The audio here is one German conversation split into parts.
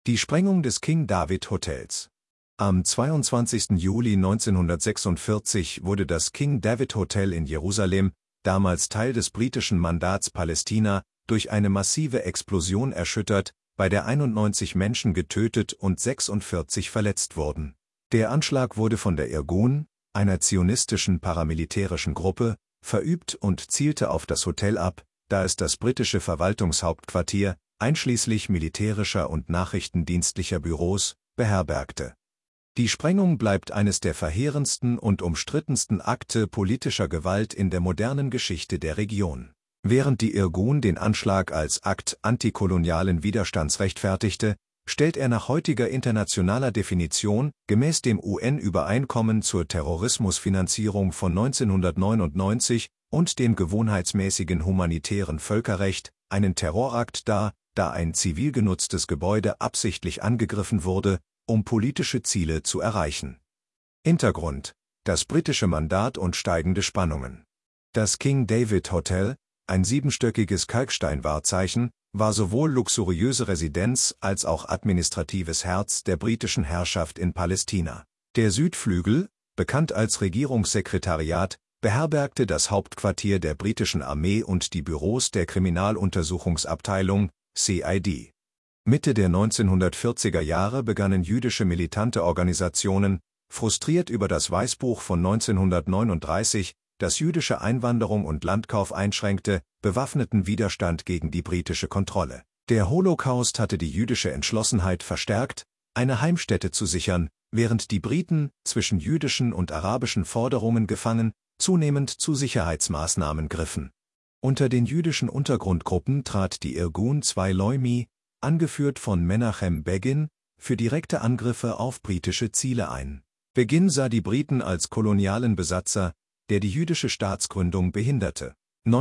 Die Sprengung des King David Hotels. Am 22. Juli 1946 wurde das King David Hotel in Jerusalem, damals Teil des britischen Mandats Palästina, durch eine massive Explosion erschüttert, bei der 91 Menschen getötet und 46 verletzt wurden. Der Anschlag wurde von der Irgun, einer zionistischen paramilitärischen Gruppe, verübt und zielte auf das Hotel ab, da es das britische Verwaltungshauptquartier, einschließlich militärischer und nachrichtendienstlicher Büros, beherbergte. Die Sprengung bleibt eines der verheerendsten und umstrittensten Akte politischer Gewalt in der modernen Geschichte der Region. Während die Irgun den Anschlag als Akt antikolonialen Widerstands rechtfertigte, stellt er nach heutiger internationaler Definition, gemäß dem UN-Übereinkommen zur Terrorismusfinanzierung von 1999 und dem gewohnheitsmäßigen humanitären Völkerrecht, einen Terrorakt dar, da ein zivil genutztes Gebäude absichtlich angegriffen wurde, um politische Ziele zu erreichen. Hintergrund: das britische Mandat und steigende Spannungen. Das King David Hotel, ein 7-stöckiges Kalksteinwahrzeichen, war sowohl luxuriöse Residenz als auch administratives Herz der britischen Herrschaft in Palästina. Der Südflügel, bekannt als Regierungssekretariat, beherbergte das Hauptquartier der britischen Armee und die Büros der Kriminaluntersuchungsabteilung, CID. Mitte der 1940er Jahre begannen jüdische militante Organisationen, frustriert über das Weißbuch von 1939, das jüdische Einwanderung und Landkauf einschränkte, bewaffneten Widerstand gegen die britische Kontrolle. Der Holocaust hatte die jüdische Entschlossenheit verstärkt, eine Heimstätte zu sichern, während die Briten, zwischen jüdischen und arabischen Forderungen gefangen, zunehmend zu Sicherheitsmaßnahmen griffen. Unter den jüdischen Untergrundgruppen trat die Irgun II Leumi, angeführt von Menachem Begin, für direkte Angriffe auf britische Ziele ein. Begin sah die Briten als kolonialen Besatzer, der die jüdische Staatsgründung behinderte.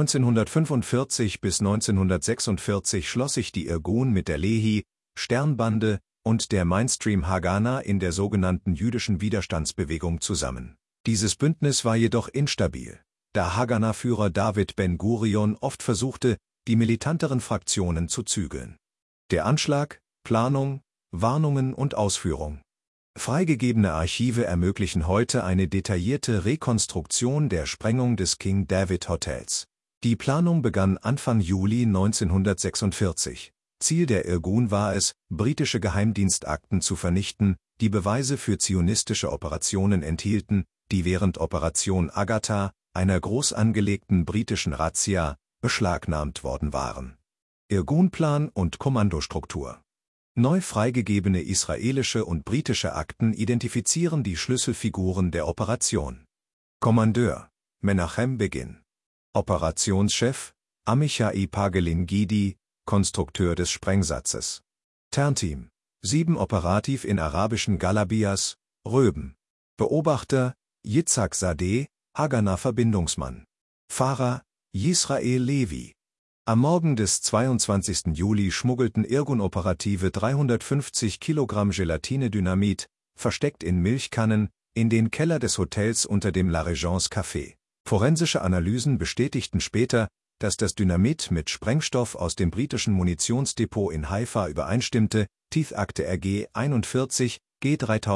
1945 bis 1946 schloss sich die Irgun mit der Lehi, Sternbande und der Mainstream Haganah in der sogenannten jüdischen Widerstandsbewegung zusammen. Dieses Bündnis war jedoch instabil, da Haganah-Führer David Ben-Gurion oft versuchte, die militanteren Fraktionen zu zügeln. Der Anschlag, Planung, Warnungen und Ausführung. Freigegebene Archive ermöglichen heute eine detaillierte Rekonstruktion der Sprengung des King David Hotels. Die Planung begann Anfang Juli 1946. Ziel der Irgun war es, britische Geheimdienstakten zu vernichten, die Beweise für zionistische Operationen enthielten, die während Operation Agatha, einer groß angelegten britischen Razzia, beschlagnahmt worden waren. Irgun-Plan und Kommandostruktur. Neu freigegebene israelische und britische Akten identifizieren die Schlüsselfiguren der Operation. Kommandeur: Menachem Begin. Operationschef: Amichai Pagelin-Gidi, Konstrukteur des Sprengsatzes. Ternteam: 7 operativ in arabischen Galabias, Röben. Beobachter: Yitzhak Sadeh, Haganah-Verbindungsmann. Fahrer: Yisrael Levi. Am Morgen des 22. Juli schmuggelten Irgun-Operative 350 Kilogramm Gelatine-Dynamit, versteckt in Milchkannen, in den Keller des Hotels unter dem La Régence Café. Forensische Analysen bestätigten später, dass das Dynamit mit Sprengstoff aus dem britischen Munitionsdepot in Haifa übereinstimmte, Tiefakte RG 41, G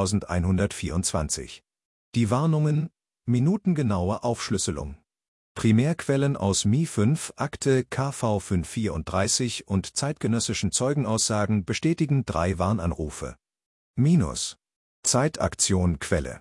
3124. Die Warnungen: minutengenaue Aufschlüsselung. Primärquellen aus Mi-5, Akte KV 534 und zeitgenössischen Zeugenaussagen bestätigen 3 Warnanrufe. Zeitaktion Quelle.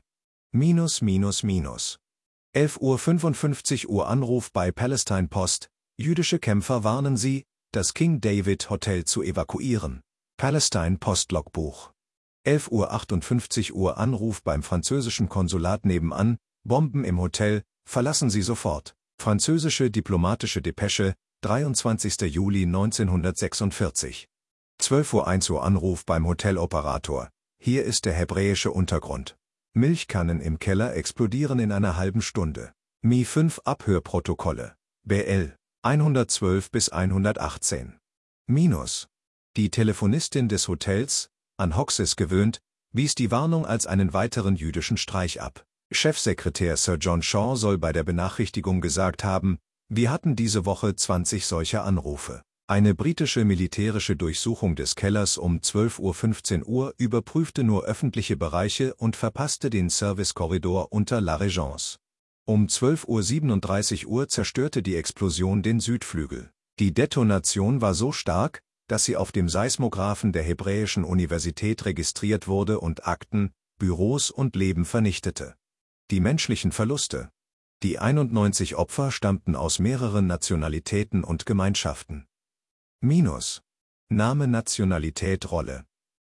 11:55 Uhr Anruf bei Palestine Post: Jüdische Kämpfer warnen sie, das King David Hotel zu evakuieren. Palestine Post Logbuch. 11:58 Uhr Anruf beim französischen Konsulat nebenan: Bomben im Hotel, verlassen Sie sofort. Französische diplomatische Depesche, 23. Juli 1946. 12:01 Uhr Anruf beim Hoteloperator: Hier ist der hebräische Untergrund. Milchkannen im Keller explodieren in einer halben Stunde. Mi-5 Abhörprotokolle. BL 112 bis 118. Die Telefonistin des Hotels, an Hoxes gewöhnt, wies die Warnung als einen weiteren jüdischen Streich ab. Chefsekretär Sir John Shaw soll bei der Benachrichtigung gesagt haben: Wir hatten diese Woche 20 solcher Anrufe. Eine britische militärische Durchsuchung des Kellers um 12:15 Uhr überprüfte nur öffentliche Bereiche und verpasste den Servicekorridor unter La Régence. Um 12:37 Uhr zerstörte die Explosion den Südflügel. Die Detonation war so stark, dass sie auf dem Seismographen der Hebräischen Universität registriert wurde und Akten, Büros und Leben vernichtete. Die menschlichen Verluste. Die 91 Opfer stammten aus mehreren Nationalitäten und Gemeinschaften. Minus. Name, Nationalität, Rolle.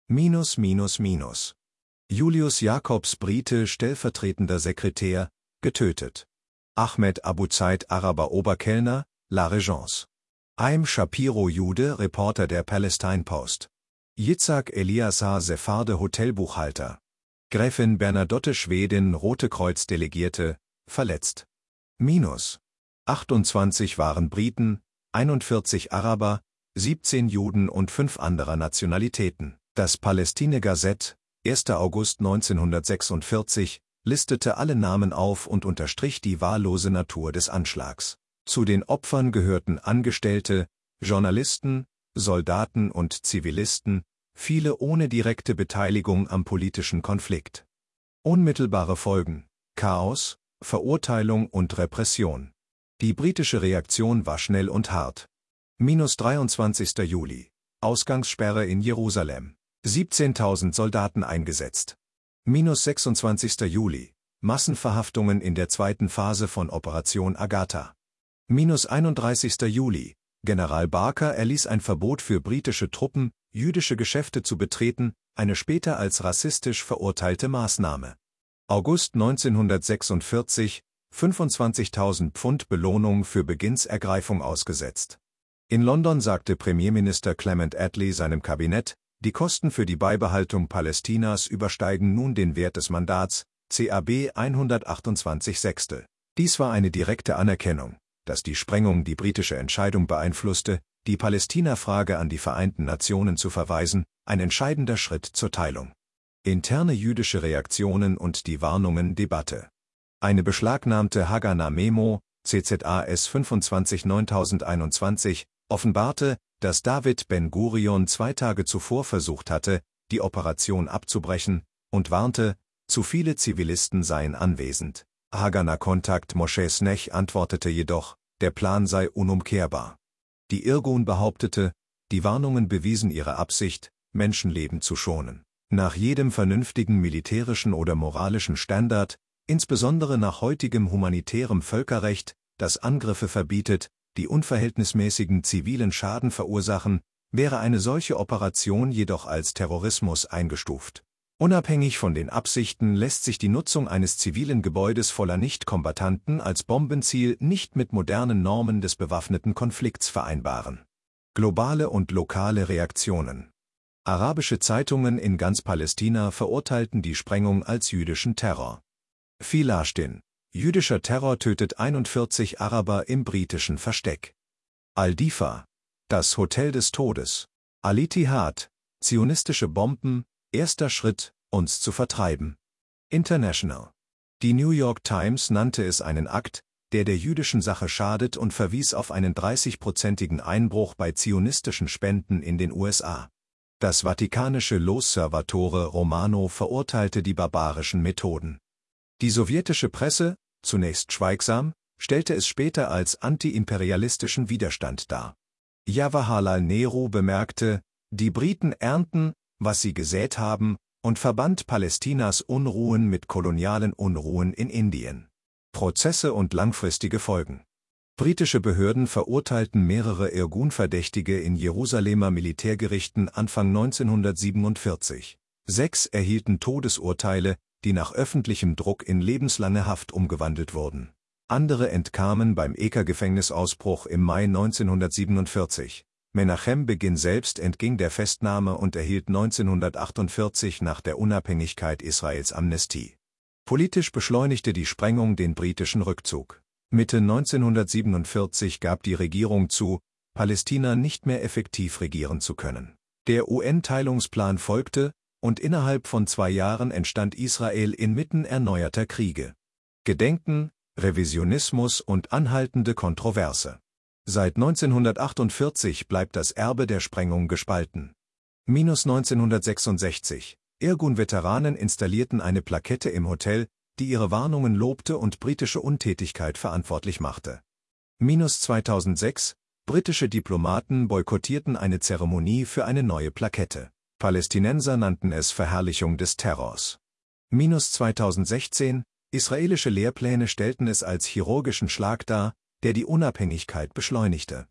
Julius Jacobs, Brite, stellvertretender Sekretär, getötet. Ahmed Abu Zaid, Araber, Oberkellner, La Régence. Haim Shapiro, Jude, Reporter der Palestine Post. Yitzhak Eliasar, Sepharde, Hotelbuchhalter. Gräfin Bernadotte, Schwedin, Rote Kreuz Delegierte, verletzt. Minus. 28 waren Briten, 41 Araber, 17 Juden und 5 anderer Nationalitäten. Das Palestine-Gazette, 1. August 1946, listete alle Namen auf und unterstrich die wahllose Natur des Anschlags. Zu den Opfern gehörten Angestellte, Journalisten, Soldaten und Zivilisten, viele ohne direkte Beteiligung am politischen Konflikt. Unmittelbare Folgen: Chaos, Verurteilung und Repression. Die britische Reaktion war schnell und hart. Minus 23. Juli. Ausgangssperre in Jerusalem. 17.000 Soldaten eingesetzt. Minus 26. Juli. Massenverhaftungen in der zweiten Phase von Operation Agatha. Minus 31. Juli. General Barker erließ ein Verbot für britische Truppen, jüdische Geschäfte zu betreten, eine später als rassistisch verurteilte Maßnahme. August 1946. 25.000 Pfund Belohnung für Beginnsergreifung ausgesetzt. In London sagte Premierminister Clement Attlee seinem Kabinett, die Kosten für die Beibehaltung Palästinas übersteigen nun den Wert des Mandats, CAB 128 Sechstel. Dies war eine direkte Anerkennung, dass die Sprengung die britische Entscheidung beeinflusste, die Palästina-Frage an die Vereinten Nationen zu verweisen, ein entscheidender Schritt zur Teilung. Interne jüdische Reaktionen und die Warnungen, Debatte. Eine beschlagnahmte Haganah-Memo, CZAS 25/9021, offenbarte, dass David Ben-Gurion 2 Tage zuvor versucht hatte, die Operation abzubrechen, und warnte, zu viele Zivilisten seien anwesend. Haganah-Kontakt Moshe Snech antwortete jedoch, der Plan sei unumkehrbar. Die Irgun behauptete, die Warnungen bewiesen ihre Absicht, Menschenleben zu schonen. Nach jedem vernünftigen militärischen oder moralischen Standard, insbesondere nach heutigem humanitärem Völkerrecht, das Angriffe verbietet, die unverhältnismäßigen zivilen Schaden verursachen, wäre eine solche Operation jedoch als Terrorismus eingestuft. Unabhängig von den Absichten lässt sich die Nutzung eines zivilen Gebäudes voller Nichtkombattanten als Bombenziel nicht mit modernen Normen des bewaffneten Konflikts vereinbaren. Globale und lokale Reaktionen. Arabische Zeitungen in ganz Palästina verurteilten die Sprengung als jüdischen Terror. Filashtin. Jüdischer Terror tötet 41 Araber im britischen Versteck. Al-Difa. Das Hotel des Todes. Al-Ittihad. Zionistische Bomben, erster Schritt, uns zu vertreiben. International. Die New York Times nannte es einen Akt, der jüdischen Sache schadet und verwies auf einen 30-prozentigen Einbruch bei zionistischen Spenden in den USA. Das vatikanische L'Osservatore Romano verurteilte die barbarischen Methoden. Die sowjetische Presse, zunächst schweigsam, stellte es später als antiimperialistischen Widerstand dar. Jawaharlal Nehru bemerkte, die Briten ernten, was sie gesät haben, und verband Palästinas Unruhen mit kolonialen Unruhen in Indien. Prozesse und langfristige Folgen. Britische Behörden verurteilten mehrere Irgun-Verdächtige in Jerusalemer Militärgerichten Anfang 1947. 6 erhielten Todesurteile, die nach öffentlichem Druck in lebenslange Haft umgewandelt wurden. Andere entkamen beim Eka-Gefängnisausbruch im Mai 1947. Menachem Begin selbst entging der Festnahme und erhielt 1948 nach der Unabhängigkeit Israels Amnestie. Politisch beschleunigte die Sprengung den britischen Rückzug. Mitte 1947 gab die Regierung zu, Palästina nicht mehr effektiv regieren zu können. Der UN-Teilungsplan folgte, und innerhalb von 2 Jahren entstand Israel inmitten erneuerter Kriege. Gedenken, Revisionismus und anhaltende Kontroverse. Seit 1948 bleibt das Erbe der Sprengung gespalten. -1966. Irgun-Veteranen installierten eine Plakette im Hotel, die ihre Warnungen lobte und britische Untätigkeit verantwortlich machte. -2006. Britische Diplomaten boykottierten eine Zeremonie für eine neue Plakette. Palästinenser nannten es Verherrlichung des Terrors. -2016. Israelische Lehrpläne stellten es als chirurgischen Schlag dar, der die Unabhängigkeit beschleunigte.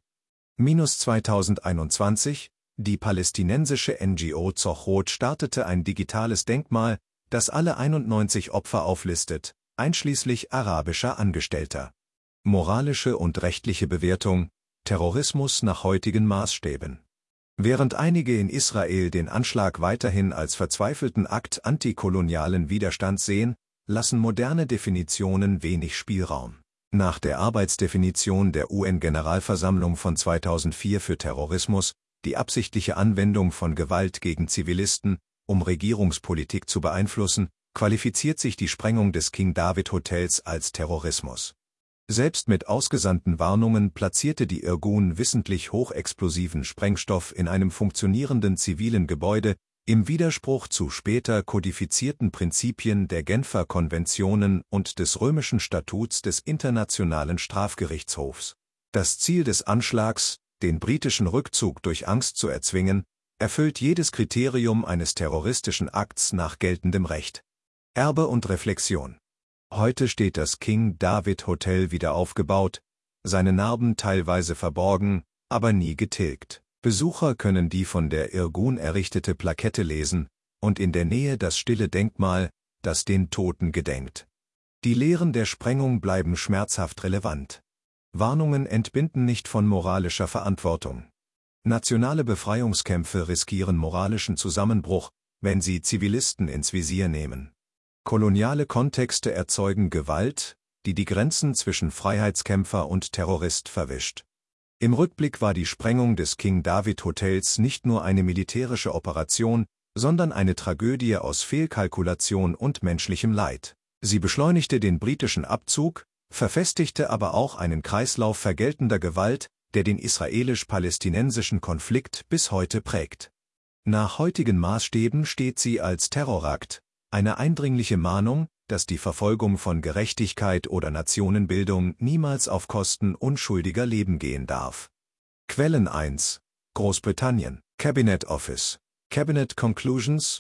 -2021. Die palästinensische NGO Zochrot startete ein digitales Denkmal, das alle 91 Opfer auflistet, einschließlich arabischer Angestellter. Moralische und rechtliche Bewertung: Terrorismus nach heutigen Maßstäben. Während einige in Israel den Anschlag weiterhin als verzweifelten Akt antikolonialen Widerstands sehen, lassen moderne Definitionen wenig Spielraum. Nach der Arbeitsdefinition der UN-Generalversammlung von 2004 für Terrorismus, die absichtliche Anwendung von Gewalt gegen Zivilisten, um Regierungspolitik zu beeinflussen, qualifiziert sich die Sprengung des King David Hotels als Terrorismus. Selbst mit ausgesandten Warnungen platzierte die Irgun wissentlich hochexplosiven Sprengstoff in einem funktionierenden zivilen Gebäude, im Widerspruch zu später kodifizierten Prinzipien der Genfer Konventionen und des römischen Statuts des Internationalen Strafgerichtshofs. Das Ziel des Anschlags, den britischen Rückzug durch Angst zu erzwingen, erfüllt jedes Kriterium eines terroristischen Akts nach geltendem Recht. Erbe und Reflexion. Heute steht das King David Hotel wieder aufgebaut, seine Narben teilweise verborgen, aber nie getilgt. Besucher können die von der Irgun errichtete Plakette lesen und in der Nähe das stille Denkmal, das den Toten gedenkt. Die Lehren der Sprengung bleiben schmerzhaft relevant. Warnungen entbinden nicht von moralischer Verantwortung. Nationale Befreiungskämpfe riskieren moralischen Zusammenbruch, wenn sie Zivilisten ins Visier nehmen. Koloniale Kontexte erzeugen Gewalt, die die Grenzen zwischen Freiheitskämpfer und Terrorist verwischt. Im Rückblick war die Sprengung des King David Hotels nicht nur eine militärische Operation, sondern eine Tragödie aus Fehlkalkulation und menschlichem Leid. Sie beschleunigte den britischen Abzug, verfestigte aber auch einen Kreislauf vergeltender Gewalt, der den israelisch-palästinensischen Konflikt bis heute prägt. Nach heutigen Maßstäben steht sie als Terrorakt, eine eindringliche Mahnung, dass die Verfolgung von Gerechtigkeit oder Nationenbildung niemals auf Kosten unschuldiger Leben gehen darf. Quellen 1. Großbritannien, Cabinet Office, Cabinet Conclusions,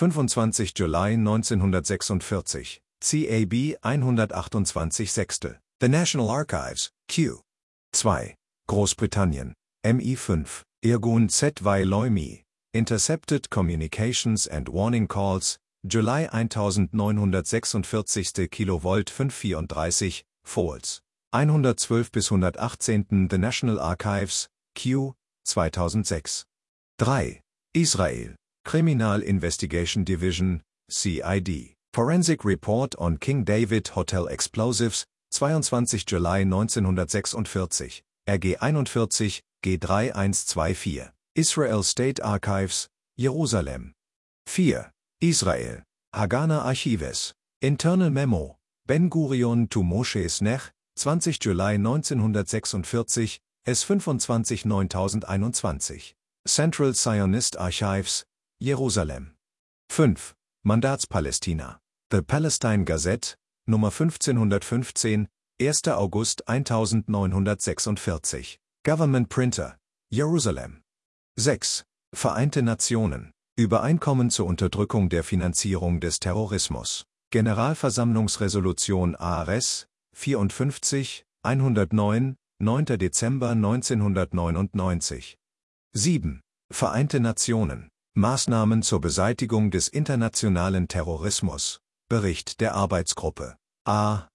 25. Juli 1946, CAB 128 Sechstel, The National Archives, Q. 2. Großbritannien, MI5, Irgun ZY Loimi, Intercepted Communications and Warning Calls, July 1946 kV 534, Falls. 112-118 The National Archives, Q. 2006. 3. Israel, Criminal Investigation Division, CID. Forensic Report on King David Hotel Explosives, 22. Juli 1946, RG 41, G3124. Israel State Archives, Jerusalem. 4. Israel, Haganah Archives, Internal Memo, Ben Gurion to Moshe Snech, 20. Juli 1946, S25 9021. Central Zionist Archives, Jerusalem. 5. Mandatspalästina. The Palestine Gazette, Nummer 1515, 1. August 1946. Government Printer, Jerusalem. 6. Vereinte Nationen. Übereinkommen zur Unterdrückung der Finanzierung des Terrorismus. Generalversammlungsresolution ARS 54, 109, 9. Dezember 1999. 7. Vereinte Nationen. Maßnahmen zur Beseitigung des internationalen Terrorismus. Bericht der Arbeitsgruppe. A.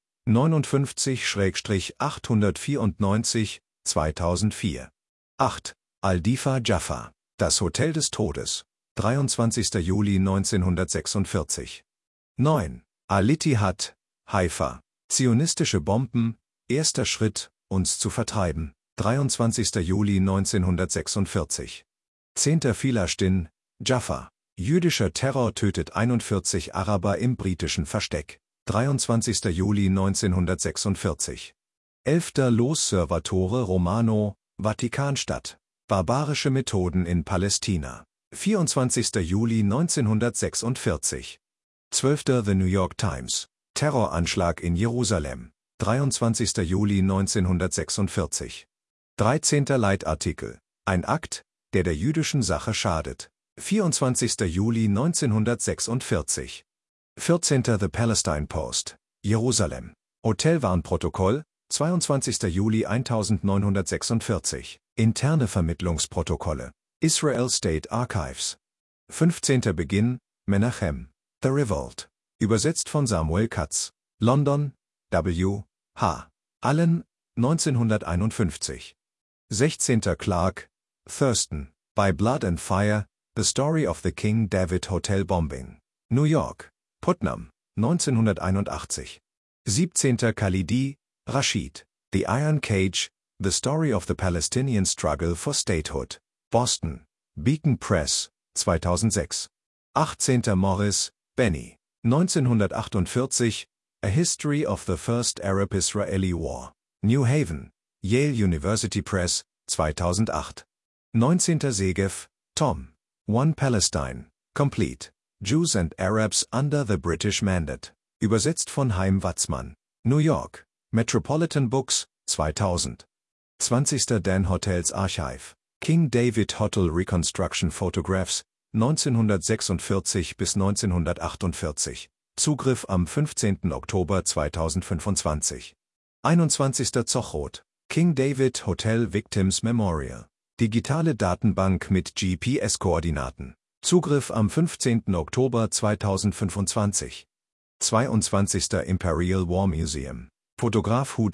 59-894, 2004. 8. Al-Difa Jaffa. Das Hotel des Todes. 23. Juli 1946. 9. Al-Ittihad, Haifa. Zionistische Bomben, erster Schritt, uns zu vertreiben. 23. Juli 1946. 10. Filastin, Jaffa. Jüdischer Terror tötet 41 Araber im britischen Versteck. 23. Juli 1946. 11. L'Osservatore Romano, Vatikanstadt. Barbarische Methoden in Palästina. 24. Juli 1946. 12. The New York Times. Terroranschlag in Jerusalem. 23. Juli 1946. 13. Leitartikel. Ein Akt, der jüdischen Sache schadet. 24. Juli 1946. 14. The Palestine Post. Jerusalem. Hotelwarnprotokoll, 22. Juli 1946. Interne Vermittlungsprotokolle. Israel State Archives. 15. Beginn, Menachem. The Revolt. Übersetzt von Samuel Katz. London, W. H. Allen, 1951. 16. Clark, Thurston. By Blood and Fire, The Story of the King David Hotel Bombing. New York, Putnam, 1981. 17. Khalidi, Rashid. The Iron Cage, The Story of the Palestinian Struggle for Statehood. Boston, Beacon Press, 2006. 18. Morris, Benny. 1948, A History of the First Arab-Israeli War. New Haven, Yale University Press, 2008. 19. Segev, Tom. One Palestine, Complete. Jews and Arabs under the British Mandate. Übersetzt von Chaim Watzmann. New York, Metropolitan Books, 2000. 20. Dan Hotels Archive. King David Hotel Reconstruction Photographs, 1946 bis 1948. Zugriff am 15. Oktober 2025. 21. Zochroth. King David Hotel Victims Memorial. Digitale Datenbank mit GPS-Koordinaten. Zugriff am 15. Oktober 2025. 22. Imperial War Museum. Fotograf Hu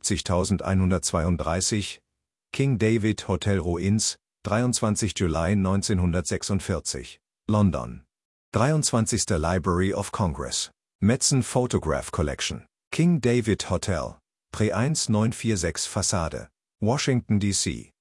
73132. King David Hotel Ruins, 23. Juli 1946. London. 23. Library of Congress. Metzen Photograph Collection. King David Hotel. Pre 1946 Fassade. Washington, D.C.